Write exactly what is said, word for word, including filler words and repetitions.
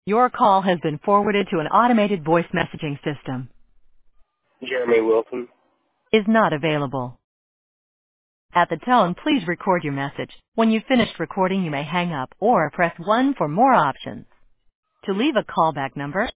Your call has been forwarded to an automated voice messaging system. Jeremy Wilson. Is not available. At the tone, please record your message. When you've finished recording, you may hang up or press one for more options. To leave a callback number,